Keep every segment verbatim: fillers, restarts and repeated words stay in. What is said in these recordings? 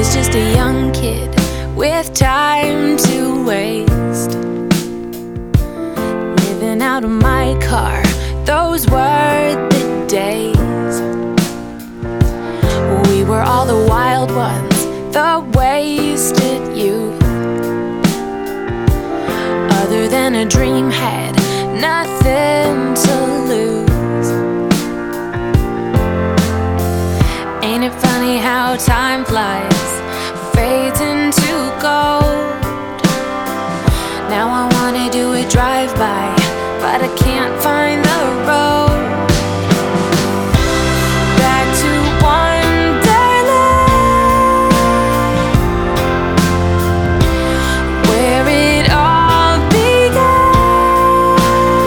was just a young kid with time to waste, living out of my car. Those were the days. We were all the wild ones, the wasted youth. Other than a dream, had nothing to lose. Ain't it funny how time flies, fades into gold? Now I wanna do a drive-by, but I can't find the road back to Wonderland, where it all began.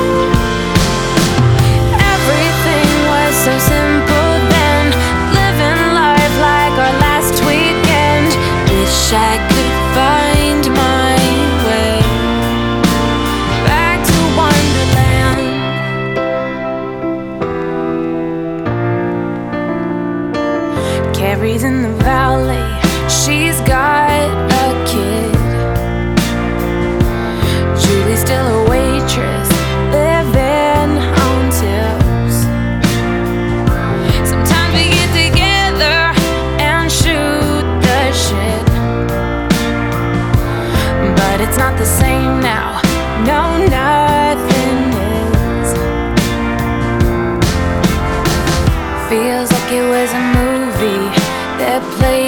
Everything was so simple then, living life like our last weekend. Wish I could find my way back to Wonderland. Carrie's in the valley, she's got a kid. Julie's still a waitress, living on tips. Sometimes we get together and shoot the shit, but it's not the same now. No, nothing is. Feels like it was a movie that played